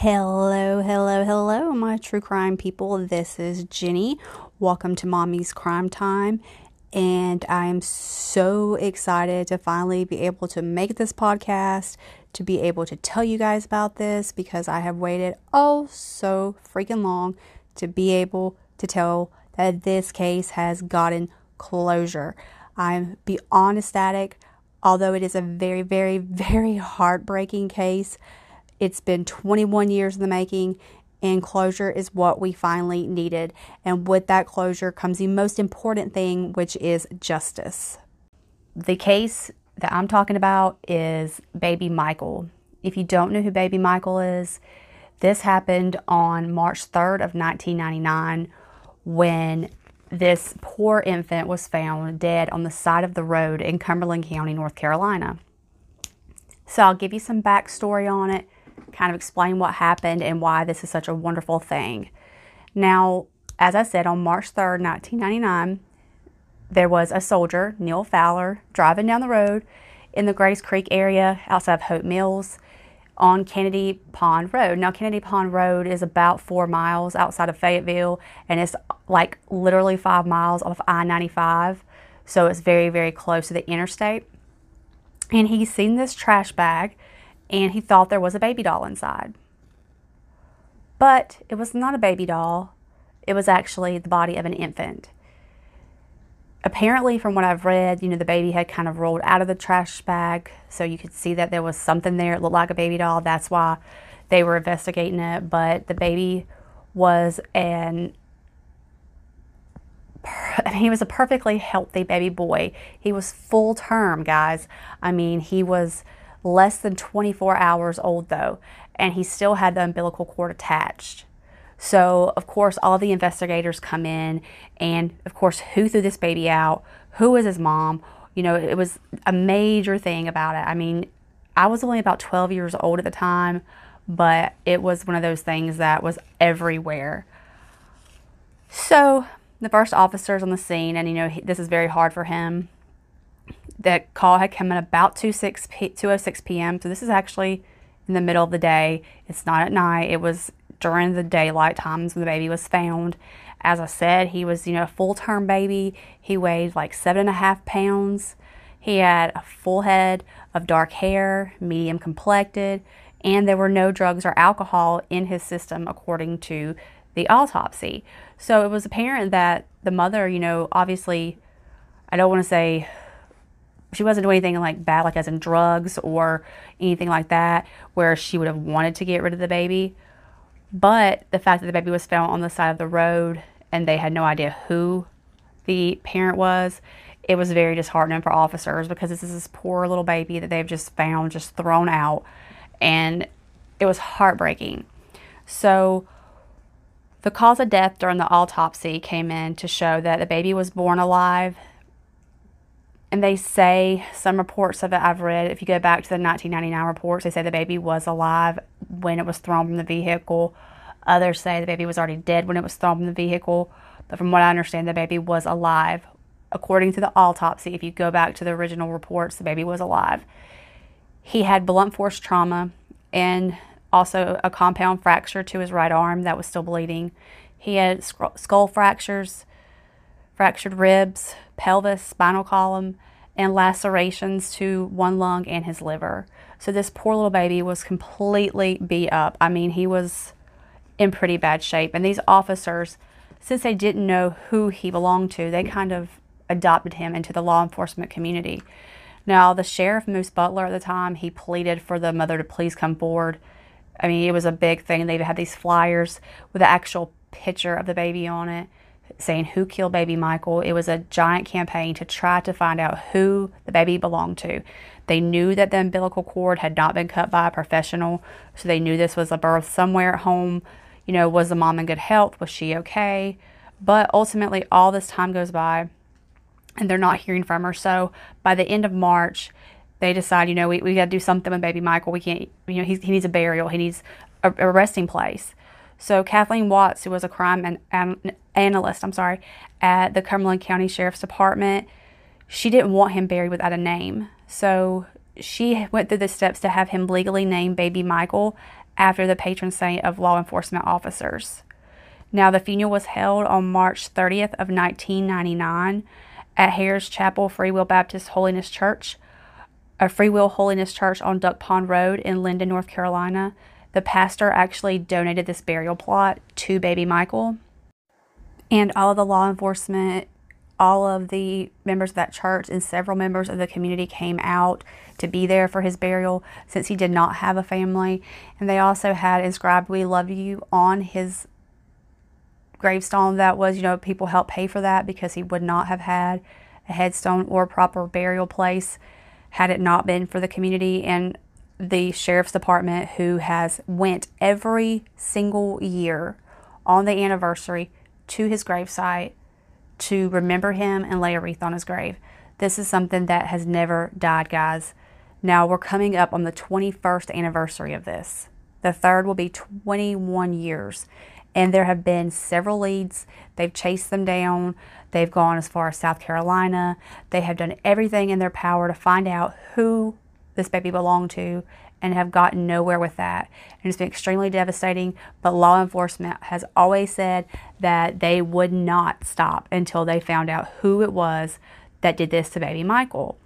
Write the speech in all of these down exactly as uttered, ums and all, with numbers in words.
Hello, hello, hello, my true crime people. This is Jenny. Welcome to Mommy's Crime Time. And I am so excited to finally be able to make this podcast, to be able to tell you guys about this, because I have waited oh so freaking long to be able to tell that this case has gotten closure. I'm beyond ecstatic, although it is a very, very, very heartbreaking case. It's been twenty-one years in the making, and closure is what we finally needed. And with that closure comes the most important thing, which is justice. The case that I'm talking about is Baby Michael. If you don't know who Baby Michael is, this happened on March third of nineteen ninety-nine when this poor infant was found dead on the side of the road in Cumberland County, North Carolina. So I'll give you some backstory on it, kind of explain what happened and why this is such a wonderful thing. Now, as I said, on March third, nineteen ninety-nine, there was a soldier, Neil Fowler, driving down the road in the Grace Creek area outside of Hope Mills on Kennedy Pond Road. Now, Kennedy Pond Road is about four miles outside of Fayetteville, and it's like literally five miles off I ninety-five, so it's very, very close to the interstate. And he's seen this trash bag, and he thought there was a baby doll inside. But it was not a baby doll. It was actually the body of an infant. Apparently, from what I've read, you know, the baby had kind of rolled out of the trash bag, so you could see that there was something there. It looked like a baby doll. That's why they were investigating it. But the baby was an I mean, he was a perfectly healthy baby boy. He was full term, guys. I mean, he was less than twenty-four hours old, though, and he still had the umbilical cord attached. So, of course, all the investigators come in, and, of course, who threw this baby out? Who was his mom? You know, it was a major thing about it. I mean, I was only about twelve years old at the time, but it was one of those things that was everywhere. So, the first officers on the scene, and, you know, he, this is very hard for him. That call had come in about two oh six p.m. So this is actually in the middle of the day. It's not at night. It was during the daylight times when the baby was found. As I said, he was, you know, a full-term baby. He weighed like seven and a half pounds. He had a full head of dark hair, medium complected, and there were no drugs or alcohol in his system according to the autopsy. So it was apparent that the mother, you know, obviously, I don't want to say she wasn't doing anything like bad, like as in drugs or anything like that, where she would have wanted to get rid of the baby. But the fact that the baby was found on the side of the road and they had no idea who the parent was, it was very disheartening for officers, because this is this poor little baby that they've just found, just thrown out, and it was heartbreaking. So the cause of death during the autopsy came in to show that the baby was born alive. And they say, some reports that I've read, if you go back to the nineteen ninety-nine reports, they say the baby was alive when it was thrown from the vehicle. Others say the baby was already dead when it was thrown from the vehicle. But from what I understand, the baby was alive. According to the autopsy, if you go back to the original reports, the baby was alive. He had blunt force trauma and also a compound fracture to his right arm that was still bleeding. He had skull fractures, fractured ribs, pelvis, spinal column, and lacerations to one lung and his liver. So this poor little baby was completely beat up. I mean, he was in pretty bad shape. And these officers, since they didn't know who he belonged to, they kind of adopted him into the law enforcement community. Now, the sheriff, Moose Butler, at the time, he pleaded for the mother to please come forward. I mean, it was a big thing. They had these flyers with the actual picture of the baby on it, saying who killed baby Michael. It was a giant campaign to try to find out who the baby belonged to. They knew that the umbilical cord had not been cut by a professional, so they knew this was a birth somewhere at home. You know, was the mom in good health? Was she okay? But ultimately, all this time goes by, and they're not hearing from her. So by the end of March, they decide, you know, we, we got to do something with baby Michael. We can't, you know, he's, he needs a burial. He needs a, a resting place. So Kathleen Watts, who was a crime an, an, analyst, I'm sorry, at the Cumberland County Sheriff's Department, she didn't want him buried without a name. So she went through the steps to have him legally named baby Michael after the patron saint of law enforcement officers. Now, the funeral was held on March thirtieth of nineteen ninety-nine at Harris Chapel Free Will Baptist Holiness Church, a Free Will Holiness Church on Duck Pond Road in Linden, North Carolina. The pastor actually donated this burial plot to baby Michael. And all of the law enforcement, all of the members of that church, and several members of the community came out to be there for his burial since he did not have a family. And they also had inscribed, "We love you," on his gravestone. That was, you know, people helped pay for that because he would not have had a headstone or a proper burial place had it not been for the community and the sheriff's department, who has went every single year on the anniversary to his gravesite to remember him and lay a wreath on his grave. This is something that has never died, guys. Now, we're coming up on the twenty-first anniversary of this. The third will be twenty-one years. And there have been several leads. They've chased them down. They've gone as far as South Carolina. They have done everything in their power to find out who this baby belonged to, and have gotten nowhere with that. And it's been extremely devastating, but law enforcement has always said that they would not stop until they found out who it was that did this to baby Michael.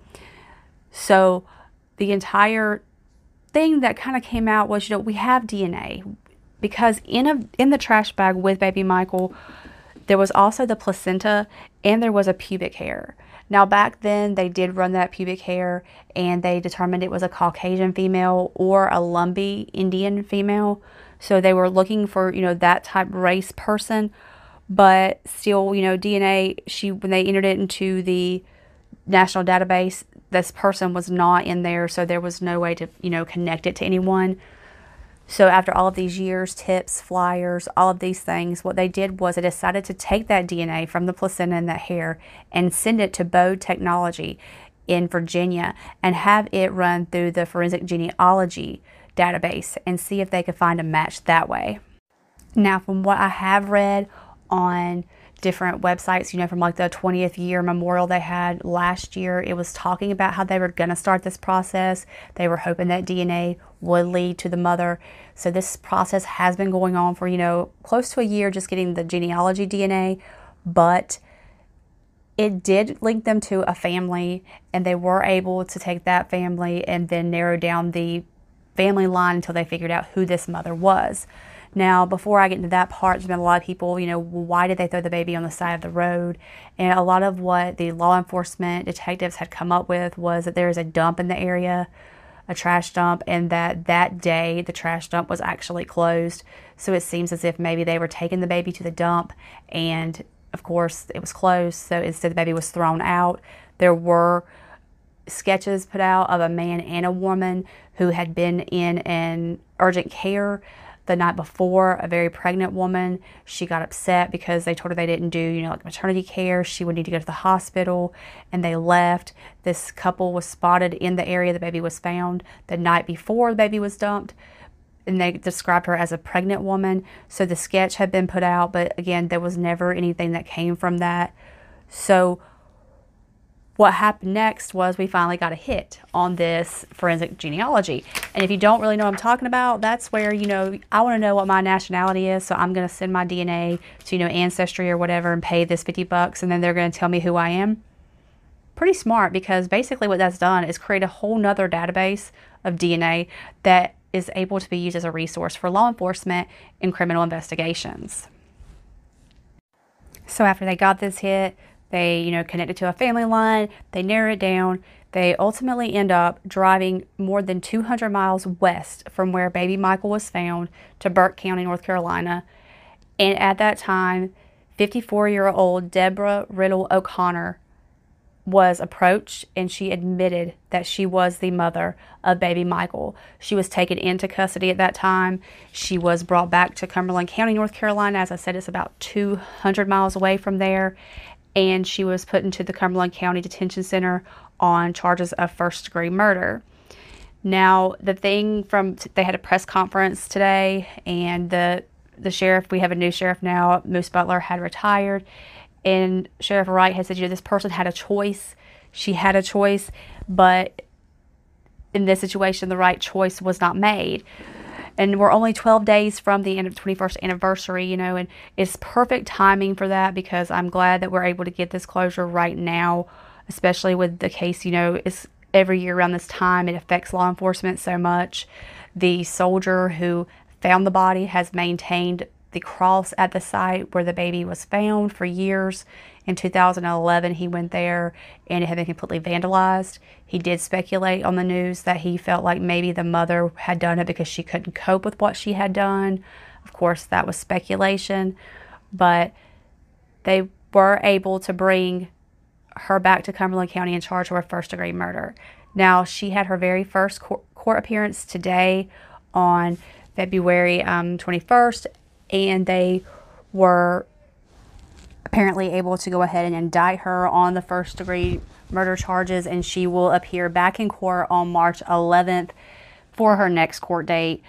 So the entire thing that kind of came out was, you know, we have D N A, because in a in the trash bag with baby Michael, there was also the placenta and there was a pubic hair. Now, back then, they did run that pubic hair, and they determined it was a Caucasian female or a Lumbee Indian female. So they were looking for, you know, that type race person. But still, you know, D N A, she when they entered it into the national database, this person was not in there, so there was no way to, you know, connect it to anyone. So after all of these years, tips, flyers, all of these things, what they did was they decided to take that D N A from the placenta and that hair and send it to Bode Technology in Virginia and have it run through the forensic genealogy database and see if they could find a match that way. Now, from what I have read on different websites, you know, from like the twentieth year memorial they had last year, it was talking about how they were going to start this process. They were hoping that D N A would lead to the mother. So this process has been going on for, you know, close to a year, just getting the genealogy D N A, but it did link them to a family, and they were able to take that family and then narrow down the family line until they figured out who this mother was. Now, before I get into that part, there's been a lot of people, you know, why did they throw the baby on the side of the road? And a lot of what the law enforcement detectives had come up with was that there is a dump in the area, a trash dump, and that that day the trash dump was actually closed. So it seems as if maybe they were taking the baby to the dump, and of course it was closed. So instead the baby was thrown out. There were sketches put out of a man and a woman who had been in an urgent care the night before, a very pregnant woman. She got upset because they told her they didn't do, you know, like maternity care. She would need to go to the hospital, and they left. This couple was spotted in the area the baby was found the night before the baby was dumped, and they described her as a pregnant woman. So the sketch had been put out, but again, there was never anything that came from that. So what happened next was we finally got a hit on this forensic genealogy. And if you don't really know what I'm talking about, that's where, you know, I want to know what my nationality is, so I'm going to send my D N A to, you know, Ancestry or whatever and pay this fifty bucks, and then they're going to tell me who I am. Pretty smart, because basically what that's done is create a whole nother database of D N A that is able to be used as a resource for law enforcement in criminal investigations. So after they got this hit, they, you know, connected to a family line, they narrow it down. They ultimately end up driving more than two hundred miles west from where baby Michael was found to Burke County, North Carolina. And at that time, fifty-four-year-old Deborah Riddle O'Connor was approached, and she admitted that she was the mother of baby Michael. She was taken into custody at that time. She was brought back to Cumberland County, North Carolina. As I said, it's about two hundred miles away from there. And she was put into the Cumberland County Detention Center on charges of first-degree murder. Now, the thing from, they had a press conference today, and the the sheriff, we have a new sheriff now, Moose Butler, had retired, and Sheriff Wright had said, you know, this person had a choice. She had a choice, but in this situation, the right choice was not made. And we're only twelve days from the end of the twenty-first anniversary, you know, and it's perfect timing for that, because I'm glad that we're able to get this closure right now, especially with the case. You know, it's every year around this time, it affects law enforcement so much. The soldier who found the body has maintained the cross at the site where the baby was found for years. In two thousand eleven, he went there and it had been completely vandalized. He did speculate on the news that he felt like maybe the mother had done it because she couldn't cope with what she had done. Of course, that was speculation, but they were able to bring her back to Cumberland County and charge her with first degree murder. Now, she had her very first court, court appearance today on February um, twenty-first, and they were apparently able to go ahead and indict her on the first degree murder charges, and she will appear back in court on March eleventh for her next court date.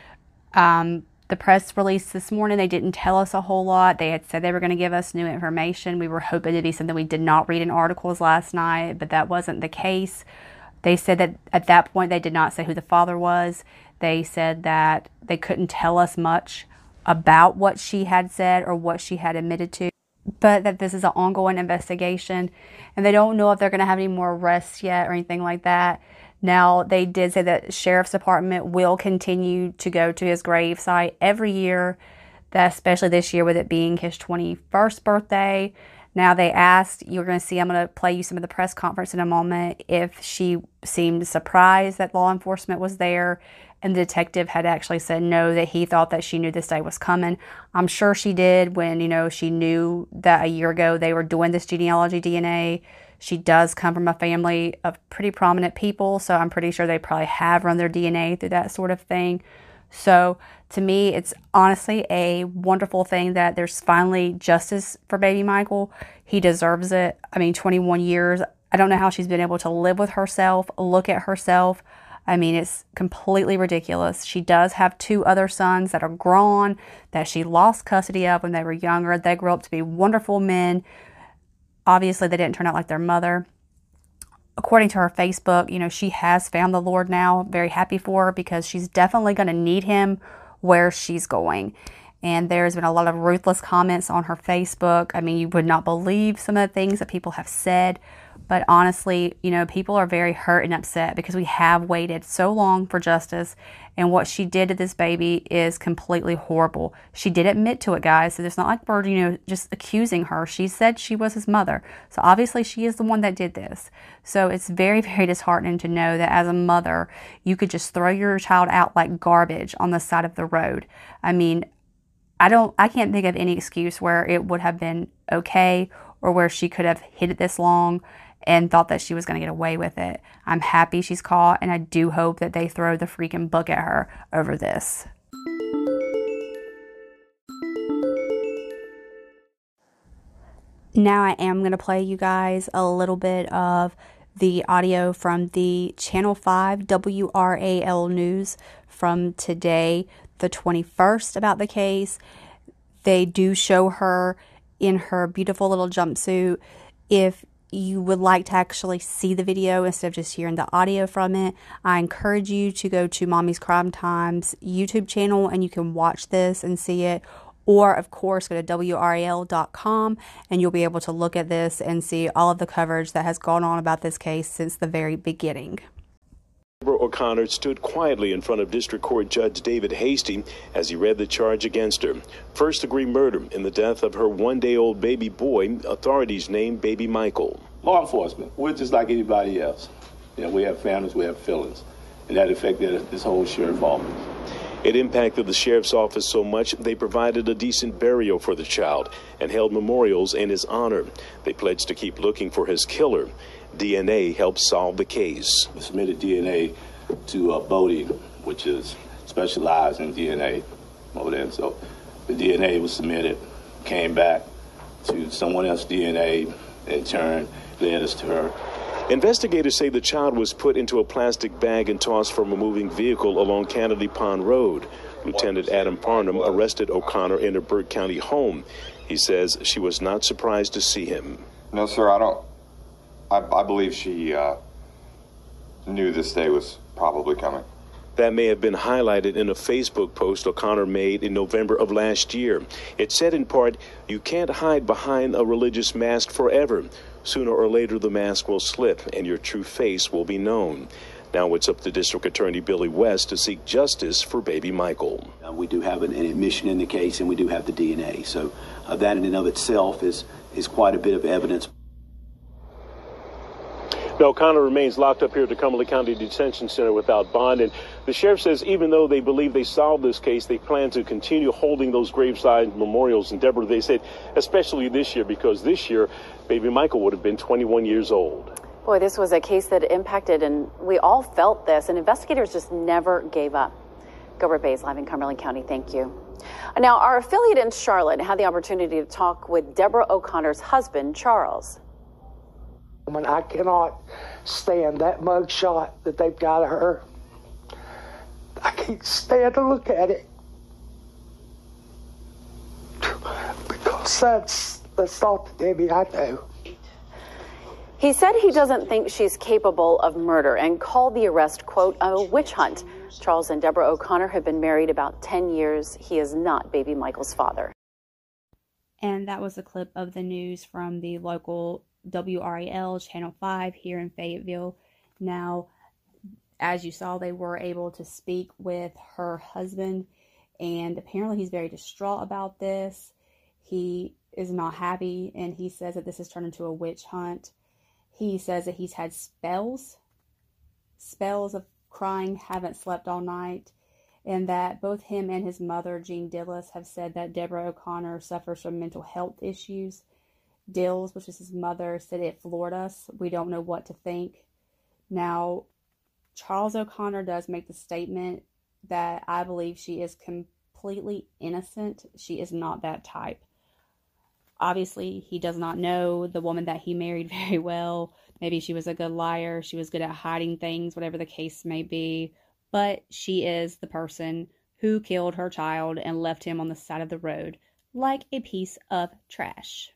Um, the press release this morning, they didn't tell us a whole lot. They had said they were going to give us new information. We were hoping to be something we did not read in articles last night, but that wasn't the case. They said that at that point they did not say who the father was. They said that they couldn't tell us much about what she had said or what she had admitted to, but that this is an ongoing investigation, and they don't know if they're going to have any more arrests yet or anything like that. Now, they did say that the Sheriff's Department will continue to go to his grave site every year, that especially this year with it being his twenty-first birthday. Now, they asked, you're going to see, I'm going to play you some of the press conference in a moment, if she seemed surprised that law enforcement was there. And the detective had actually said no, that he thought that she knew this day was coming. I'm sure she did when, you know, she knew that a year ago they were doing this genealogy D N A. She does come from a family of pretty prominent people, so I'm pretty sure they probably have run their D N A through that sort of thing. So to me, it's honestly a wonderful thing that there's finally justice for baby Michael. He deserves it. I mean, twenty-one years. I don't know how she's been able to live with herself, look at herself. I mean, it's completely ridiculous. She does have two other sons that are grown, that she lost custody of when they were younger. They grew up to be wonderful men. Obviously, they didn't turn out like their mother. According to her Facebook, you know, she has found the Lord now. Very happy for her, because she's definitely going to need him where she's going. And there's been a lot of ruthless comments on her Facebook. I mean, you would not believe some of the things that people have said. But honestly, you know, people are very hurt and upset because we have waited so long for justice. And what she did to this baby is completely horrible. She did admit to it, guys. So it's not like we're, you know, just accusing her. She said she was his mother. So obviously she is the one that did this. So it's very, very disheartening to know that as a mother, you could just throw your child out like garbage on the side of the road. I mean, I don't, I can't think of any excuse where it would have been okay, or where she could have hid it this long and thought that she was going to get away with it. I'm happy she's caught, and I do hope that they throw the freaking book at her over this. Now I am going to play you guys a little bit of the audio from the Channel five W R A L News from today, the twenty-first, about the case. They do show her in her beautiful little jumpsuit. If you would like to actually see the video instead of just hearing the audio from it, I encourage you to go to Mommy's Crime Times YouTube channel and you can watch this and see it. Or, of course, go to W R A L dot com and you'll be able to look at this and see all of the coverage that has gone on about this case since the very beginning. O'Connor stood quietly in front of District Court Judge David Hasty as he read the charge against her. First-degree murder in the death of her one-day-old baby boy. Authorities named baby Michael. Law enforcement, we're just like anybody else. You know, we have families, we have feelings, and that affected this whole sheriff's office. It impacted the sheriff's office so much they provided a decent burial for the child and held memorials in his honor. They pledged to keep looking for his killer. D N A helped solve the case. We submitted D N A to uh, Bodie, which is specialized in D N A over there. So the D N A was submitted, came back to someone else's D N A, in turn led us to her. Investigators say the child was put into a plastic bag and tossed from a moving vehicle along Kennedy Pond Road. Lieutenant Adam Farnham arrested O'Connor in her Burke County home. He says she was not surprised to see him. No, sir, I don't. I, I believe she uh, knew this day was probably coming. That may have been highlighted in a Facebook post O'Connor made in November of last year. It said in part, "You can't hide behind a religious mask forever. Sooner or later, the mask will slip and your true face will be known." Now it's up to District Attorney Billy West to seek justice for baby Michael. Uh, we do have an, an admission in the case, and we do have the D N A. So uh, that in and of itself is, is quite a bit of evidence. Now, O'Connor remains locked up here at the Cumberland County Detention Center without bond. And the sheriff says even though they believe they solved this case, they plan to continue holding those graveside memorials. And Deborah, they said, especially this year, because this year, baby Michael would have been twenty-one years old. Boy, this was a case that impacted, and we all felt this, and investigators just never gave up. Gilbert Bays, live in Cumberland County, thank you. Now, our affiliate in Charlotte had the opportunity to talk with Deborah O'Connor's husband, Charles. I cannot stand that mug shot that they've got of her. I can't stand to look at it. Because that's, that's not the Debbie I know. He said he doesn't think she's capable of murder and called the arrest, quote, a witch hunt. Charles and Deborah O'Connor have been married about ten years. He is not baby Michael's father. And that was a clip of the news from the local W R A L Channel five here in Fayetteville. Now, as you saw, they were able to speak with her husband, and apparently he's very distraught about this. He is not happy, and he says that this has turned into a witch hunt. He says that he's had spells, spells of crying, haven't slept all night, and that both him and his mother, Jean Dillis, have said that Deborah O'Connor suffers from mental health issues. Dills, which is his mother, said it floored us. We don't know what to think. Now, Charles O'Connor does make the statement that I believe she is completely innocent. She is not that type. Obviously, he does not know the woman that he married very well. Maybe she was a good liar. She was good at hiding things, whatever the case may be. But she is the person who killed her child and left him on the side of the road like a piece of trash.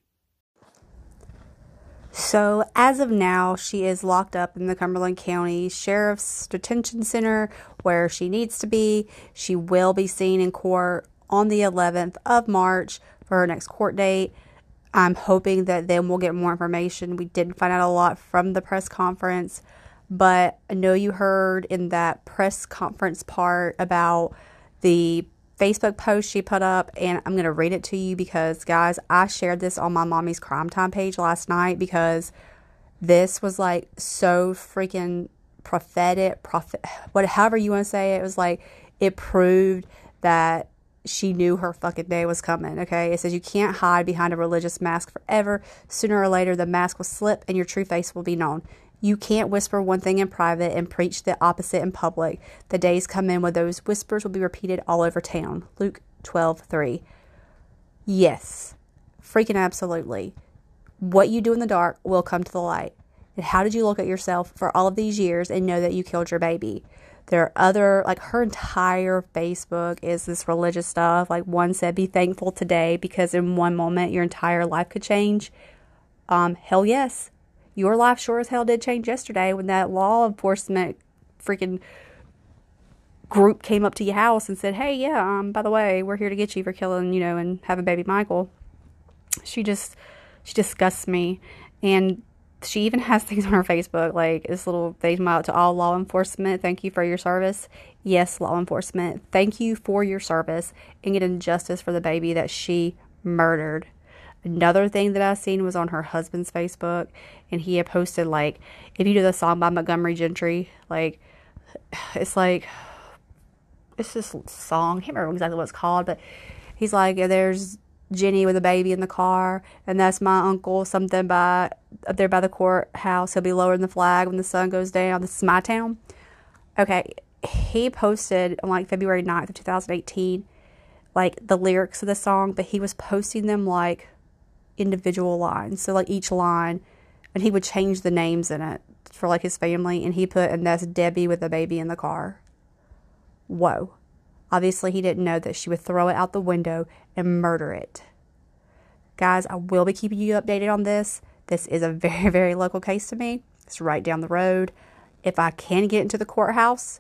So, as of now, she is locked up in the Cumberland County Sheriff's Detention Center where she needs to be. She will be seen in court on the eleventh of March for her next court date. I'm hoping that then we'll get more information. We didn't find out a lot from the press conference, but I know you heard in that press conference part about the Facebook post she put up, and I'm going to read it to you because, guys, I shared this on my Mommy's Crime Time page last night because this was, like, so freaking prophetic, prophet, what, however you want to say it. It was like, it proved that she knew her fucking day was coming, okay? It says, you can't hide behind a religious mask forever. Sooner or later, the mask will slip and your true face will be known. You can't whisper one thing in private and preach the opposite in public. The days come in when those whispers will be repeated all over town. Luke twelve three. Yes, freaking absolutely. What you do in the dark will come to the light. And how did you look at yourself for all of these years and know that you killed your baby? There are other, like, her entire Facebook is this religious stuff. Like, one said, be thankful today because in one moment your entire life could change. Um, hell yes. Your life sure as hell did change yesterday when that law enforcement freaking group came up to your house and said, hey, yeah, um, by the way, we're here to get you for killing, you know, and having baby Michael. She just, she disgusts me. And she even has things on her Facebook, like this little thing about to all law enforcement. Thank you for your service. Yes, law enforcement. Thank you for your service and getting justice for the baby that she murdered. Another thing that I seen was on her husband's Facebook, and he had posted, like, if you do the song by Montgomery Gentry, like, it's like, it's this song, I can't remember exactly what it's called, but he's like, there's Jenny with a baby in the car, and that's my uncle, something by, up there by the courthouse, he'll be lowering the flag when the sun goes down, this is my town. Okay, he posted on, like, February ninth of two thousand eighteen, like, the lyrics of the song, but he was posting them, like, individual lines, so like each line, and he would change the names in it for like his family, and he put, and that's Debbie with a baby in the car. Whoa. Obviously he didn't know that she would throw it out the window and murder it. Guys, I will be keeping you updated on this. This is a very, very local case to me. It's right down the road. If I can get into the courthouse,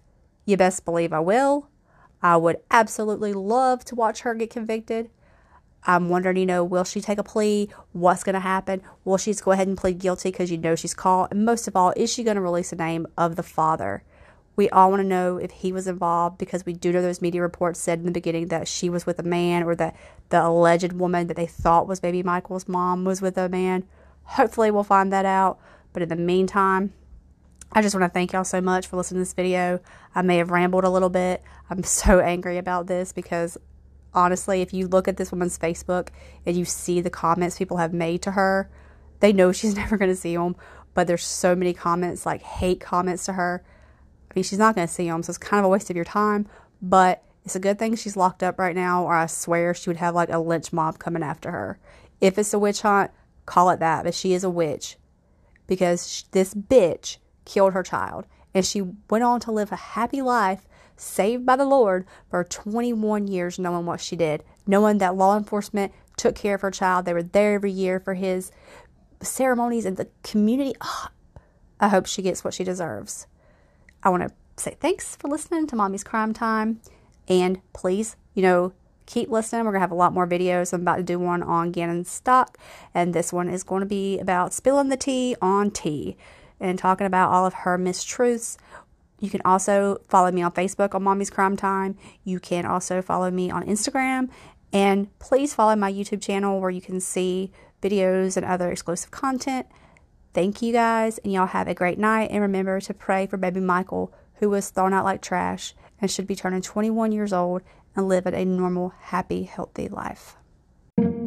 You best believe I will. I would absolutely love to watch her get convicted. I'm wondering, you know, will she take a plea? What's going to happen? Will she go ahead and plead guilty because you know she's caught? And most of all, is she going to release the name of the father? We all want to know if he was involved, because we do know those media reports said in the beginning that she was with a man, or that the alleged woman that they thought was baby Michael's mom was with a man. Hopefully we'll find that out. But in the meantime, I just want to thank y'all so much for listening to this video. I may have rambled a little bit. I'm so angry about this because honestly, if you look at this woman's Facebook and you see the comments people have made to her, they know she's never going to see them. But there's so many comments, like hate comments to her. I mean, she's not going to see them, so it's kind of a waste of your time. But it's a good thing she's locked up right now, or I swear she would have like a lynch mob coming after her. If it's a witch hunt, call it that. But she is a witch, because this bitch killed her child. And she went on to live a happy life, saved by the Lord, for twenty-one years, knowing what she did. Knowing that law enforcement took care of her child. They were there every year for his ceremonies, and the community. Oh, I hope she gets what she deserves. I want to say thanks for listening to Mommy's Crime Time. And please, you know, keep listening. We're going to have a lot more videos. I'm about to do one on Gannon Stock. And this one is going to be about spilling the tea on tea, and talking about all of her mistruths. You can also follow me on Facebook on Mommy's Crime Time. You can also follow me on Instagram. And please follow my YouTube channel, where you can see videos and other exclusive content. Thank you guys, and y'all have a great night. And remember to pray for baby Michael, who was thrown out like trash and should be turning twenty-one years old and living a normal, happy, healthy life.